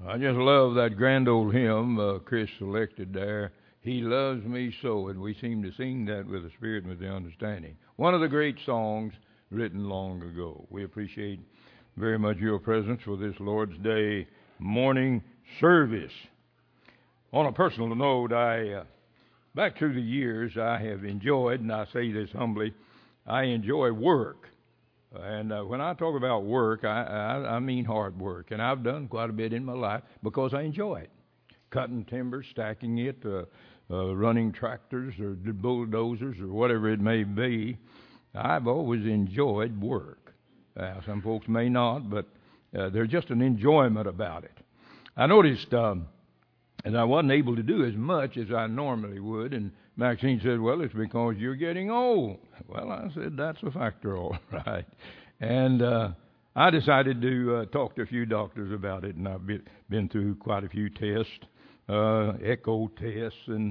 I just love that grand old hymn Chris selected there. He loves me so, and we seem to sing that with the spirit and with the understanding. One of the great songs written long ago. We appreciate very much your presence for this Lord's Day morning service. On a personal note, back through the years, I have enjoyed, and I say this humbly, I enjoy work. And when I talk about work, I mean hard work. And I've done quite a bit in my life because I enjoy it. Cutting timber, stacking it, running tractors or bulldozers or whatever it may be. I've always enjoyed work. Some folks may not, but there's just an enjoyment about it. I noticed that I wasn't able to do as much as I normally would, and Maxine said, well, it's because you're getting old. Well, I said, that's a factor, all right. And I decided to talk to a few doctors about it, and I've been through quite a few tests, echo tests, and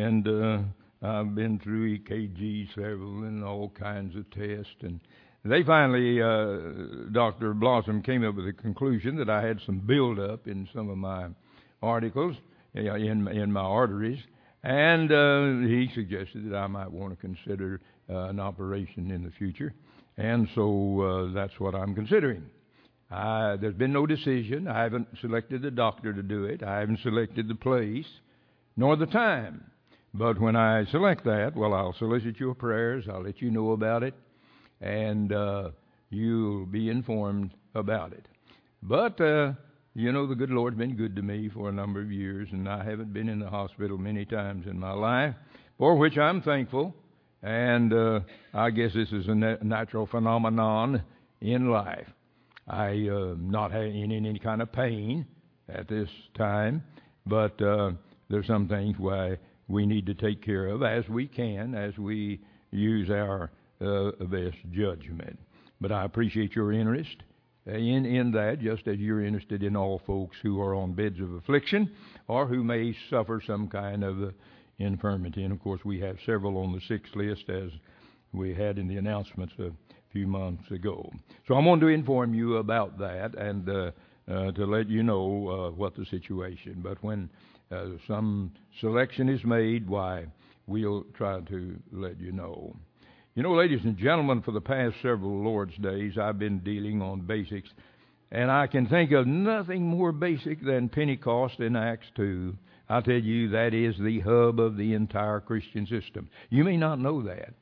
I've been through EKG several and all kinds of tests. And they finally, Dr. Blossom came up with the conclusion that I had some buildup in some of my articles, in my arteries. And he suggested that I might want to consider an operation in the future. And so that's what I'm considering. There's been no decision. I haven't selected the doctor to do it. I haven't selected the place, nor the time. But when I select that, well, I'll solicit your prayers. I'll let you know about it. And you'll be informed about it. But you know, the good Lord's been good to me for a number of years, and I haven't been in the hospital many times in my life, for which I'm thankful. And I guess this is a natural phenomenon in life. I'm not in any kind of pain at this time, but there's some things why we need to take care of as we can, as we use our best judgment. But I appreciate your interest in that, just as you're interested in all folks who are on beds of affliction or who may suffer some kind of infirmity. And, of course, we have several on the 6th list, as we had in the announcements a few months ago. So I wanted to inform you about that and to let you know what the situation. But when some selection is made, why, we'll try to let you know. You know, ladies and gentlemen, for the past several Lord's Days, I've been dealing on basics, and I can think of nothing more basic than Pentecost in Acts 2. I tell you, that is the hub of the entire Christian system. You may not know that.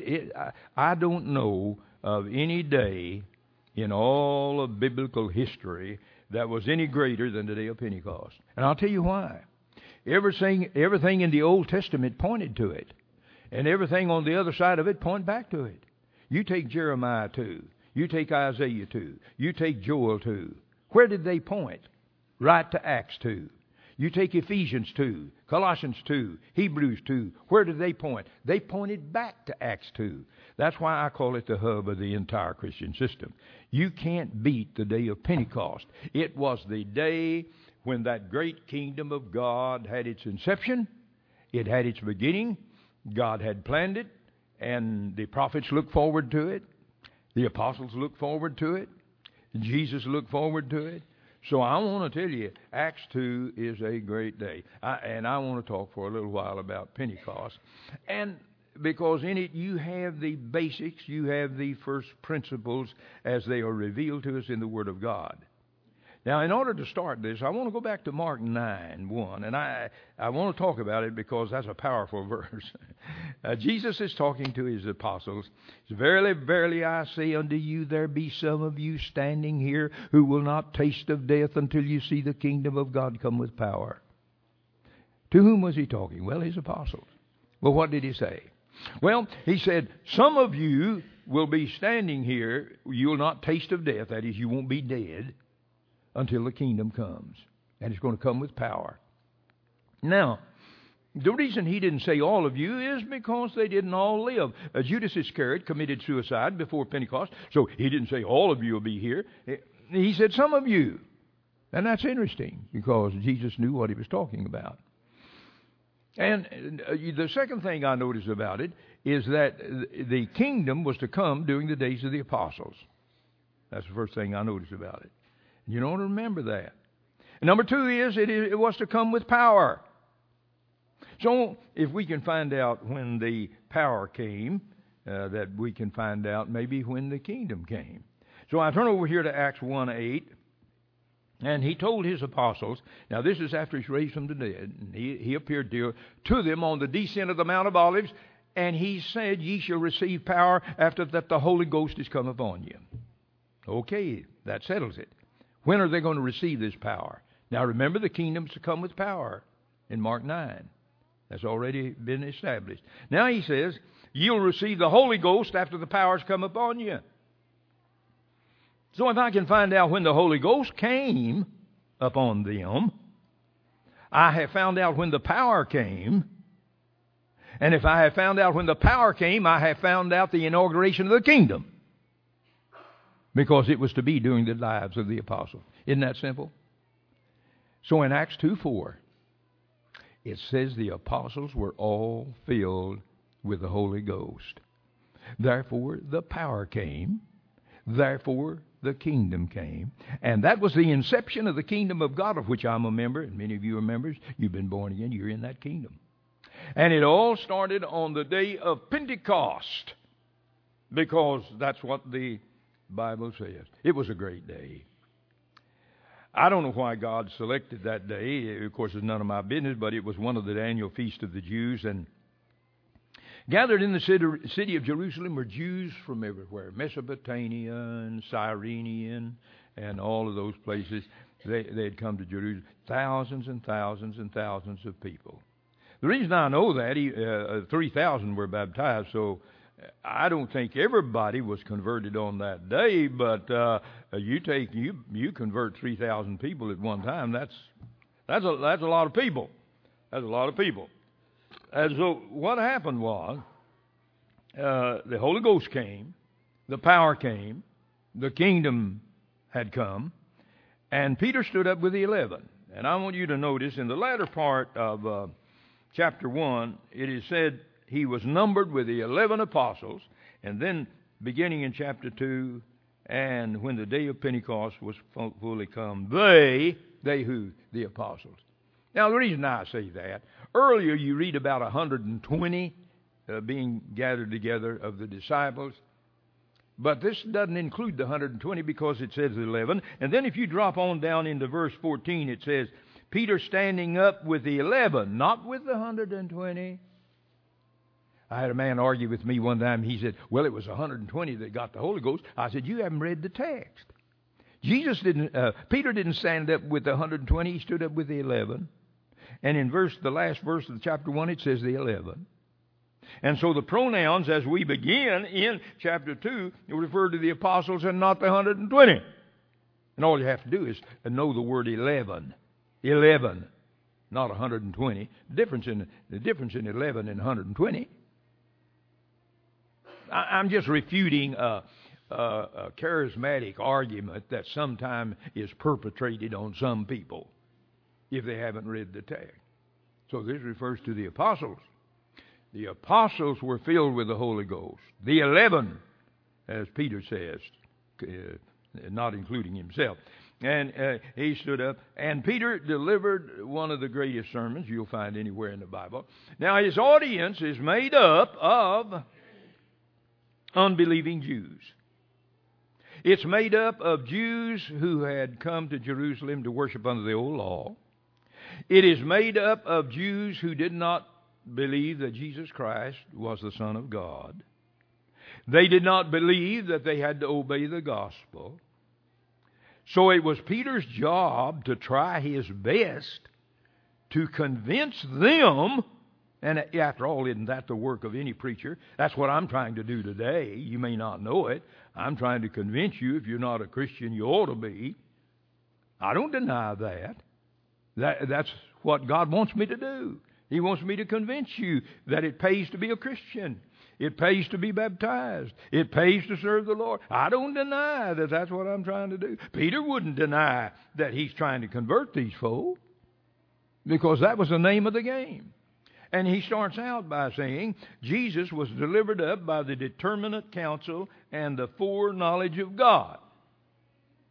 I don't know of any day in all of biblical history that was any greater than the day of Pentecost. And I'll tell you why. Everything in the Old Testament pointed to it. And everything on the other side of it point back to it. You take Jeremiah 2. You take Isaiah 2. You take Joel 2. Where did they point? Right to Acts 2. You take Ephesians 2, Colossians 2, Hebrews 2. Where did they point? They pointed back to Acts 2. That's why I call it the hub of the entire Christian system. You can't beat the day of Pentecost. It was the day when that great kingdom of God had its inception. It had its beginning. God had planned it, and the prophets looked forward to it. The apostles looked forward to it. Jesus looked forward to it. So I want to tell you, Acts 2 is a great day. And I want to talk for a little while about Pentecost. And because in it you have the basics, you have the first principles as they are revealed to us in the Word of God. Now, in order to start this, I want to go back to Mark 9:1, and I want to talk about it because that's a powerful verse. Jesus is talking to his apostles. Verily, verily, I say unto you, there be some of you standing here who will not taste of death until you see the kingdom of God come with power. To whom was he talking? Well, his apostles. Well, what did he say? Well, he said, some of you will be standing here, you will not taste of death, that is, you won't be dead, until the kingdom comes. And it's going to come with power. Now, the reason he didn't say all of you is because they didn't all live. Judas Iscariot committed suicide before Pentecost, so he didn't say all of you will be here. He said some of you. And that's interesting because Jesus knew what he was talking about. And the second thing I noticed about it is that the kingdom was to come during the days of the apostles. That's the first thing I noticed about it. You don't remember that. Number two is it was to come with power. So if we can find out when the power came, that we can find out maybe when the kingdom came. So I turn over here to Acts 1:8. And he told his apostles, now this is after he's raised from the dead, and he appeared to them on the descent of the Mount of Olives, and he said, ye shall receive power after that the Holy Ghost is come upon you. Okay, that settles it. When are they going to receive this power? Now remember, the kingdom's to come with power in Mark 9. That's already been established. Now he says, you'll receive the Holy Ghost after the power's come upon you. So if I can find out when the Holy Ghost came upon them, I have found out when the power came. And if I have found out when the power came, I have found out the inauguration of the kingdom. Because it was to be during the lives of the apostles. Isn't that simple? So in Acts 2:4, it says the apostles were all filled with the Holy Ghost. Therefore, the power came. Therefore, the kingdom came. And that was the inception of the kingdom of God, of which I'm a member, and many of you are members. You've been born again. You're in that kingdom. And it all started on the day of Pentecost, because that's what the Bible says. It was a great day. I don't know why God selected that day. Of course, it's none of my business, but it was one of the annual feasts of the Jews, and gathered in the city of Jerusalem were Jews from everywhere, Mesopotamia and Cyrene and all of those places. They had come to Jerusalem, thousands and thousands and thousands of people. The reason I know that, 3,000 were baptized, so I don't think everybody was converted on that day, but you convert 3,000 people at one time. That's a lot of people. That's a lot of people. And so what happened was, the Holy Ghost came, the power came, the kingdom had come, and Peter stood up with the 11. And I want you to notice in the latter part of chapter 1, it is said he was numbered with the 11 apostles, and then beginning in chapter 2, and when the day of Pentecost was fully come, they who? The apostles. Now, the reason I say that, earlier you read about 120 being gathered together of the disciples. But this doesn't include the 120 because it says 11. And then if you drop on down into verse 14, it says, Peter standing up with the 11, not with the 120. I had a man argue with me one time. He said, well, it was 120 that got the Holy Ghost. I said, you haven't read the text. Peter didn't stand up with the 120. He stood up with the 11. And in the last verse of chapter 1, it says the 11. And so the pronouns, as we begin in chapter 2, refer to the apostles and not the 120. And all you have to do is know the word 11. 11, not 120. The difference in 11 and 120. I'm just refuting a charismatic argument that sometimes is perpetrated on some people if they haven't read the text. So this refers to the apostles. The apostles were filled with the Holy Ghost. The 11, as Peter says, not including himself. And he stood up, and Peter delivered one of the greatest sermons you'll find anywhere in the Bible. Now, his audience is made up of unbelieving Jews. It's made up of Jews who had come to Jerusalem to worship under the old law. It is made up of Jews who did not believe that Jesus Christ was the Son of God. They did not believe that they had to obey the gospel. So it was Peter's job to try his best to convince them, and after all, isn't that the work of any preacher? That's what I'm trying to do today. You may not know it. I'm trying to convince you, if you're not a Christian, you ought to be. I don't deny that. That's what God wants me to do. He wants me to convince you that it pays to be a Christian. It pays to be baptized. It pays to serve the Lord. I don't deny that that's what I'm trying to do. Peter wouldn't deny that he's trying to convert these folk, because that was the name of the game. And he starts out by saying Jesus was delivered up by the determinate counsel and the foreknowledge of God.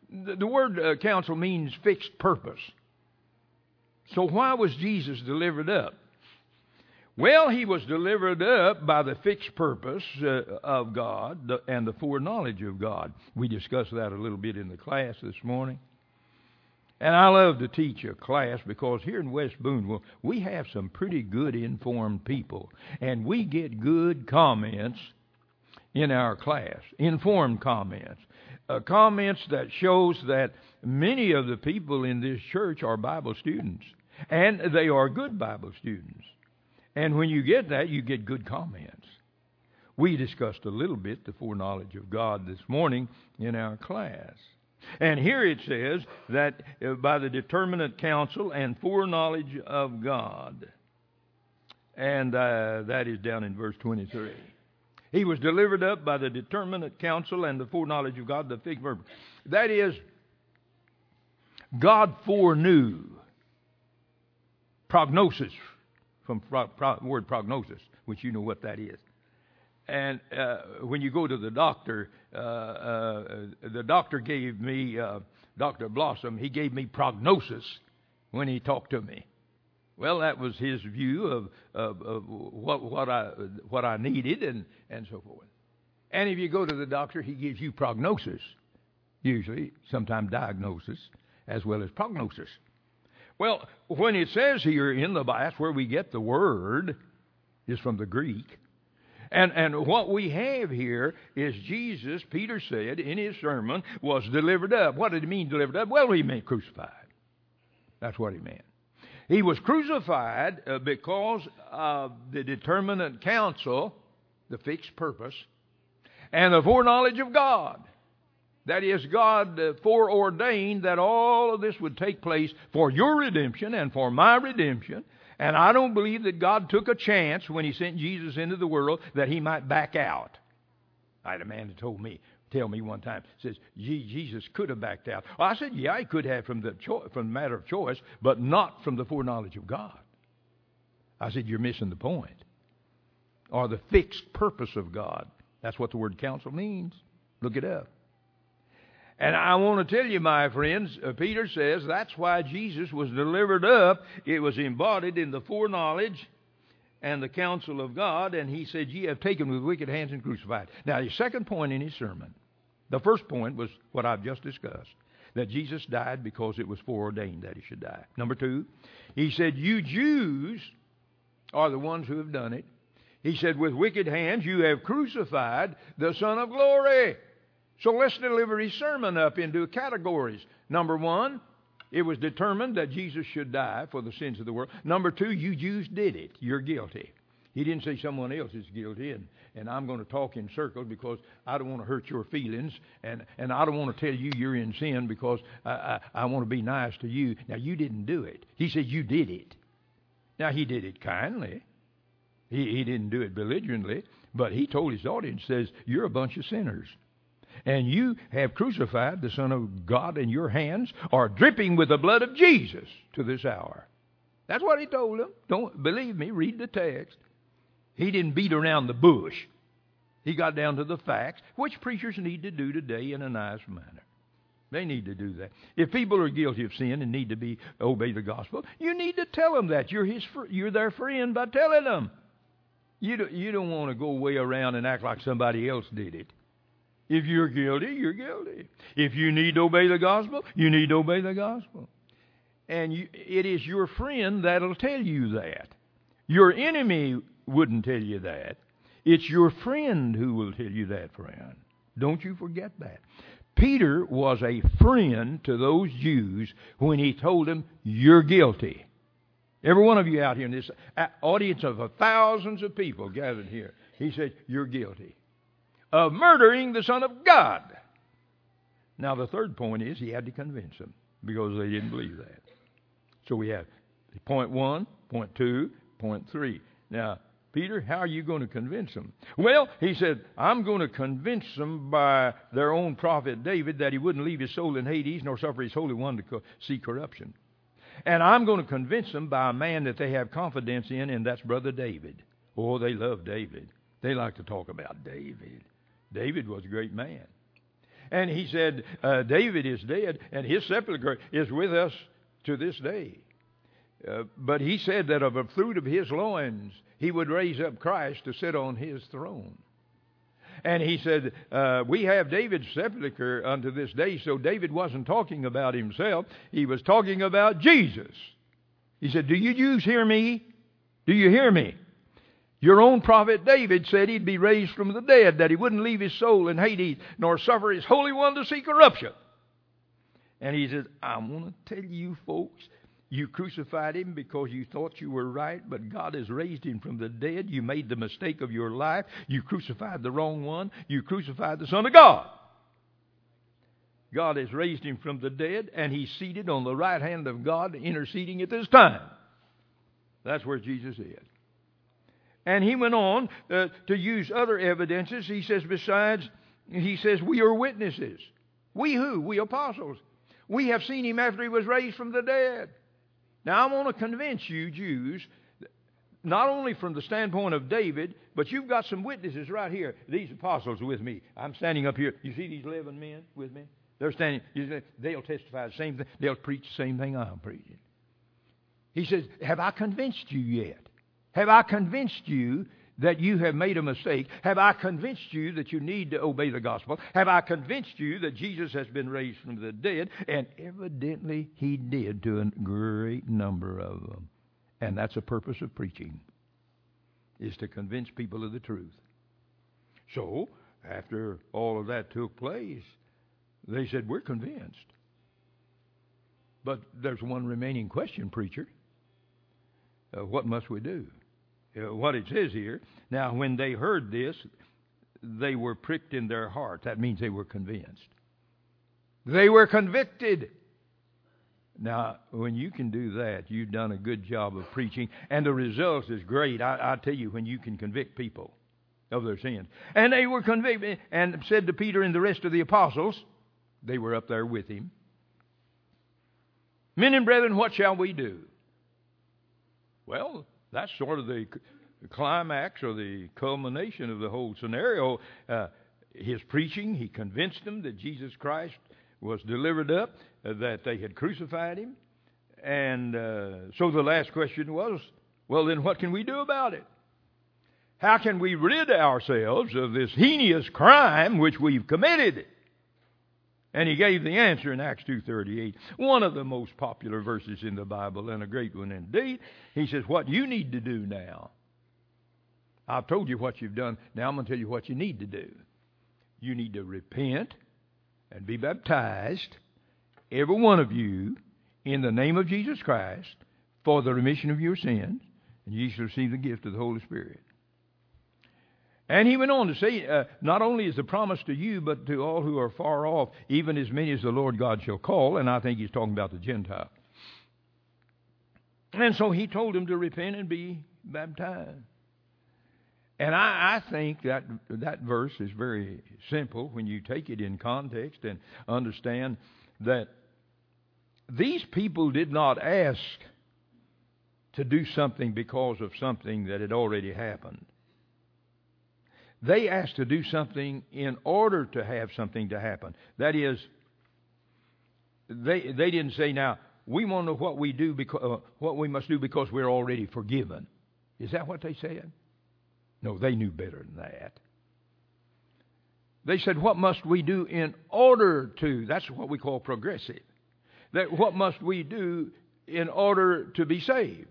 The word counsel means fixed purpose. So why was Jesus delivered up? Well, he was delivered up by the fixed purpose of God and the foreknowledge of God. We discussed that a little bit in the class this morning. And I love to teach a class because here in West Boonville, we have some pretty good informed people. And we get good comments in our class, informed comments. Comments that shows that many of the people in this church are Bible students. And they are good Bible students. And when you get that, you get good comments. We discussed a little bit the foreknowledge of God this morning in our class. And here it says that by the determinate counsel and foreknowledge of God. And that is down in verse 23. He was delivered up by the determinate counsel and the foreknowledge of God, the fixed purpose. That is, God foreknew. Prognosis, from word prognosis, which you know what that is. And when you go to the doctor gave me, Dr. Blossom, he gave me prognosis when he talked to me. Well, that was his view of what I needed and so forth. And if you go to the doctor, he gives you prognosis, usually, sometimes diagnosis, as well as prognosis. Well, when it says here in the Bible, that's where we get the word, is from the Greek. And what we have here is Jesus, Peter said in his sermon, was delivered up. What did he mean delivered up? Well, he meant crucified. That's what he meant. He was crucified because of the determinate counsel, the fixed purpose, and the foreknowledge of God. That is, God foreordained that all of this would take place for your redemption and for my redemption. And I don't believe that God took a chance when he sent Jesus into the world that he might back out. I had a man that tell me one time, says, Jesus could have backed out. Well, I said, yeah, he could have from the matter of choice, but not from the foreknowledge of God. I said, you're missing the point. Or the fixed purpose of God. That's what the word counsel means. Look it up. And I want to tell you, my friends, Peter says that's why Jesus was delivered up. It was embodied in the foreknowledge and the counsel of God. And he said, ye have taken with wicked hands and crucified. Now, his second point in his sermon, the first point was what I've just discussed, that Jesus died because it was foreordained that he should die. Number two, he said, you Jews are the ones who have done it. He said, with wicked hands you have crucified the Son of Glory. So let's deliver his sermon up into categories. Number one, it was determined that Jesus should die for the sins of the world. Number two, you Jews did it. You're guilty. He didn't say someone else is guilty, and I'm going to talk in circles because I don't want to hurt your feelings, and I don't want to tell you you're in sin because I want to be nice to you. Now, you didn't do it. He said you did it. Now, he did it kindly. He didn't do it belligerently, but he told his audience, says, you're a bunch of sinners. And you have crucified the Son of God, and your hands are dripping with the blood of Jesus to this hour. That's what he told them. Don't believe me, read the text. He didn't beat around the bush. He got down to the facts, which preachers need to do today in a nice manner. They need to do that. If people are guilty of sin and need to obey the gospel, you need to tell them that. You're their friend by telling them. You don't want to go way around and act like somebody else did it. If you're guilty, you're guilty. If you need to obey the gospel, you need to obey the gospel. And it is your friend that'll tell you that. Your enemy wouldn't tell you that. It's your friend who will tell you that, friend. Don't you forget that. Peter was a friend to those Jews when he told them, you're guilty. Every one of you out here in this audience of thousands of people gathered here, he said, you're guilty of murdering the Son of God. Now, the third point is he had to convince them because they didn't believe that. So we have point 1, point 2, point 3. Now, Peter, how are you going to convince them? Well, he said, I'm going to convince them by their own prophet David that he wouldn't leave his soul in Hades nor suffer his Holy One to see corruption. And I'm going to convince them by a man that they have confidence in, and that's Brother David. Oh, they love David. They like to talk about David. David was a great man. And he said, David is dead, and his sepulchre is with us to this day. But he said that of the fruit of his loins, he would raise up Christ to sit on his throne. And he said, we have David's sepulchre unto this day. So David wasn't talking about himself. He was talking about Jesus. He said, do you Jews hear me? Do you hear me? Your own prophet David said he'd be raised from the dead, that he wouldn't leave his soul in Hades, nor suffer his Holy One to see corruption. And he says, I want to tell you folks, you crucified him because you thought you were right, but God has raised him from the dead. You made the mistake of your life. You crucified the wrong one. You crucified the Son of God. God has raised him from the dead, and he's seated on the right hand of God, interceding at this time. That's where Jesus is. And he went on to use other evidences. He says, we are witnesses. We who? We apostles. We have seen him after he was raised from the dead. Now, I want to convince you, Jews, not only from the standpoint of David, but you've got some witnesses right here. These apostles with me. I'm standing up here. You see these 11 men with me? They're standing. They'll testify the same thing. They'll preach the same thing I'm preaching. He says, have I convinced you yet? Have I convinced you that you have made a mistake? Have I convinced you that you need to obey the gospel? Have I convinced you that Jesus has been raised from the dead? And evidently he did to a great number of them. And that's the purpose of preaching, is to convince people of the truth. So, after all of that took place, they said, we're convinced. But there's one remaining question, preacher. What must we do? What it says here, now when they heard this, they were pricked in their heart. That means they were convinced. They were convicted. Now, when you can do that, you've done a good job of preaching, and the result is great. I tell you, when you can convict people of their sins. And they were convicted, and said to Peter and the rest of the apostles, they were up there with him, men and brethren, what shall we do? Well, that's sort of the climax or the culmination of the whole scenario. His preaching, he convinced them that Jesus Christ was delivered up, that they had crucified him. And so the last question was, well, then what can we do about it? How can we rid ourselves of this heinous crime which we've committed? And he gave the answer in Acts 2:38, one of the most popular verses in the Bible, and a great one indeed. He says, what you need to do now. I've told you what you've done. Now I'm going to tell you what you need to do. You need to repent and be baptized, every one of you, in the name of Jesus Christ, for the remission of your sins, and ye shall receive the gift of the Holy Spirit. And he went on to say, not only is the promise to you, but to all who are far off, even as many as the Lord God shall call. And I think he's talking about the Gentiles. And so he told them to repent and be baptized. And I think that verse is very simple when you take it in context and understand that these people did not ask to do something because of something that had already happened. They asked to do something in order to have something to happen. That is, they didn't say, now, we want to know what we do because what we must do because we're already forgiven. Is that what they said? No, they knew better than that. They said, what must we do in order to? That's what we call progressive. That what must we do in order to be saved?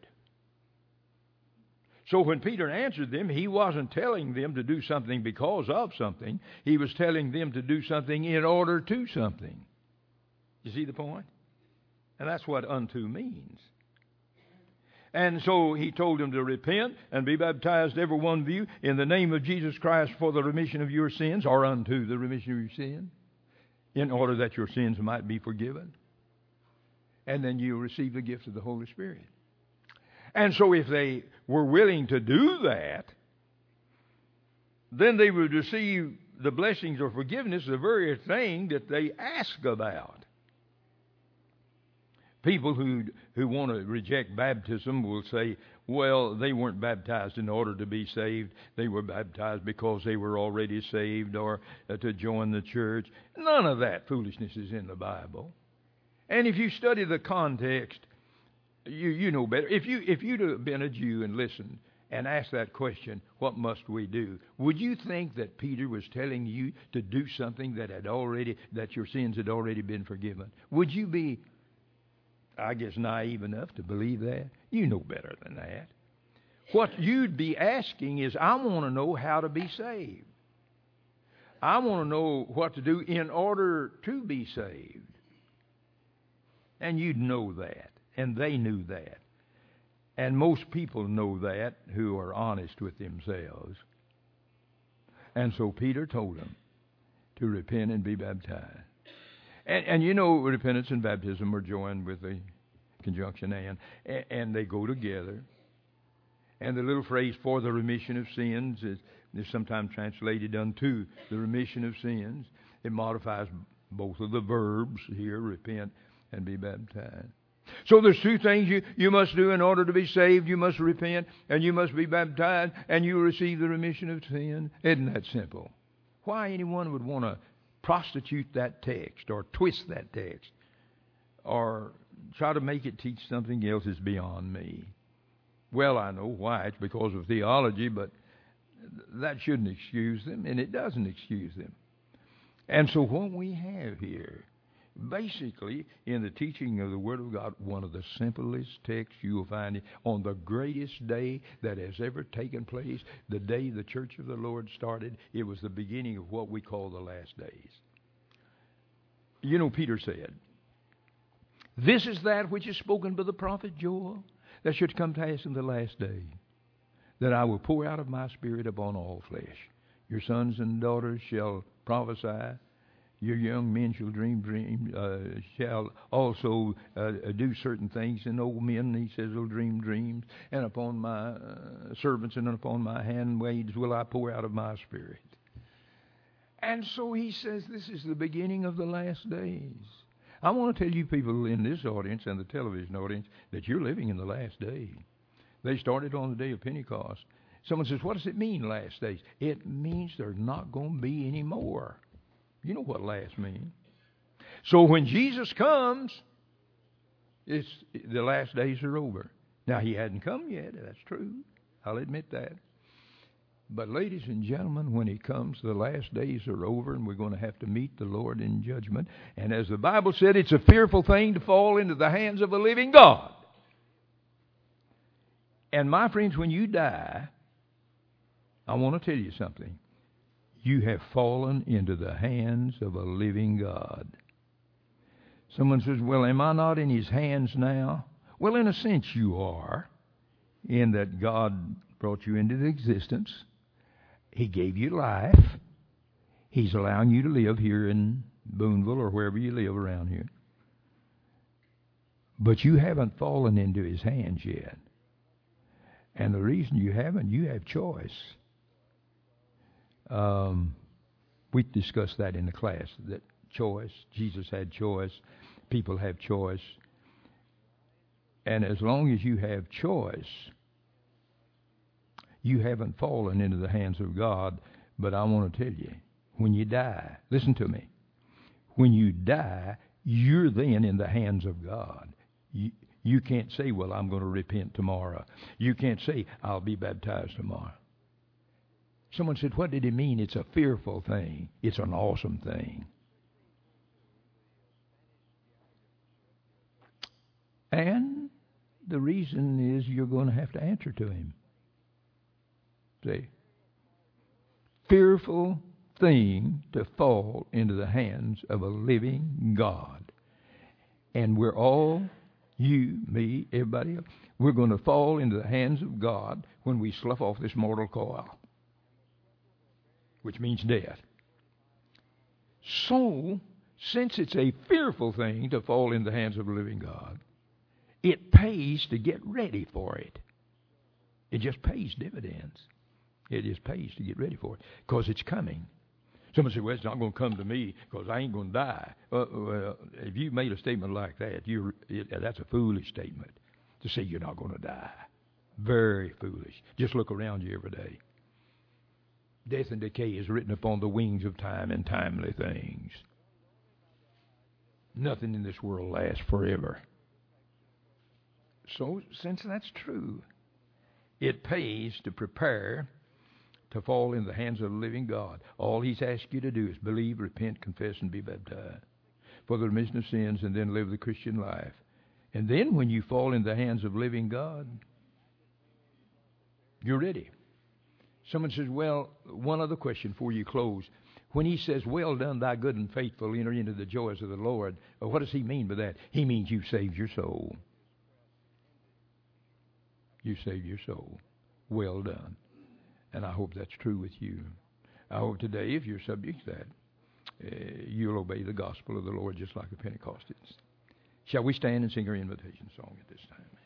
So when Peter answered them, he wasn't telling them to do something because of something. He was telling them to do something in order to something. You see the point? And that's what unto means. And so he told them to repent and be baptized, every one of you, in the name of Jesus Christ for the remission of your sins, or unto the remission of your sins, in order that your sins might be forgiven. And then you'll receive the gift of the Holy Spirit. And so if they were willing to do that, then they would receive the blessings of forgiveness, the very thing that they ask about. People who want to reject baptism will say, well, they weren't baptized in order to be saved. They were baptized because they were already saved or to join the church. None of that foolishness is in the Bible. And if you study the context, you know better. If you'd have been a Jew and listened and asked that question, what must we do? Would you think that Peter was telling you to do something that your sins had already been forgiven? Would you be, I guess, naive enough to believe that? You know better than that. What you'd be asking is, I want to know how to be saved. I want to know what to do in order to be saved. And you'd know that. And they knew that. And most people know that who are honest with themselves. And so Peter told them to repent and be baptized. And you know, repentance and baptism are joined with the conjunction and they go together. And the little phrase, for the remission of sins, is sometimes translated unto the remission of sins. It modifies both of the verbs here, repent and be baptized. So there's two things you must do in order to be saved. You must repent and you must be baptized and you will receive the remission of sin. Isn't that simple? Why anyone would want to prostitute that text or twist that text or try to make it teach something else is beyond me. Well, I know why. It's because of theology, but that shouldn't excuse them, and it doesn't excuse them. And so what we have here, basically, in the teaching of the Word of God, one of the simplest texts you will find on the greatest day that has ever taken place, the day the Church of the Lord started. It was the beginning of what we call the last days. You know, Peter said, this is that which is spoken by the prophet Joel, that should come to pass in the last day, that I will pour out of my Spirit upon all flesh. Your sons and daughters shall prophesy. Your young men shall dream dreams, shall also do certain things. And old men, he says, will dream dreams. And upon my servants and upon my handmaids will I pour out of my Spirit. And so he says this is the beginning of the last days. I want to tell you people in this audience and the television audience that you're living in the last day. They started on the day of Pentecost. Someone says, what does it mean, last days? It means there's not going to be any more. You know what last means. So when Jesus comes, the last days are over. Now, he hadn't come yet. That's true. I'll admit that. But ladies and gentlemen, when he comes, the last days are over, and we're going to have to meet the Lord in judgment. And as the Bible said, it's a fearful thing to fall into the hands of a living God. And my friends, when you die, I want to tell you something. You have fallen into the hands of a living God. Someone says, well, am I not in his hands now? Well, in a sense you are, in that God brought you into existence. He gave you life. He's allowing you to live here in Boonville or wherever you live around here. But you haven't fallen into his hands yet. And the reason you haven't, you have choice. We discussed that in the class, that choice. Jesus had choice. People have choice. And as long as you have choice, you haven't fallen into the hands of God. But I want to tell you, when you die, listen to me. When you die, you're then in the hands of God. You can't say, well, I'm going to repent tomorrow. You can't say, I'll be baptized tomorrow. Someone said, what did he mean? It's a fearful thing. It's an awesome thing. And the reason is you're going to have to answer to him. See? Fearful thing to fall into the hands of a living God. And we're all, you, me, everybody else, we're going to fall into the hands of God when we slough off this mortal coil, which means death. So, since it's a fearful thing to fall in the hands of a living God, it pays to get ready for it. It just pays dividends. It just pays to get ready for it because it's coming. Someone said, well, it's not going to come to me because I ain't going to die. Well, if you made a statement like that, that's a foolish statement to say you're not going to die. Very foolish. Just look around you every day. Death and decay is written upon the wings of time and timely things. Nothing in this world lasts forever. So, since that's true, it pays to prepare to fall in the hands of the living God. All He's asked you to do is believe, repent, confess, and be baptized for the remission of sins, and then live the Christian life. And then when you fall in the hands of living God, you're ready. Someone says, well, one other question before you close. When He says, well done, thy good and faithful, enter into the joys of the Lord, what does He mean by that? He means you've saved your soul. You saved your soul. Well done. And I hope that's true with you. I hope today, if you're subject to that, you'll obey the gospel of the Lord just like the Pentecostals. Shall we stand and sing our invitation song at this time?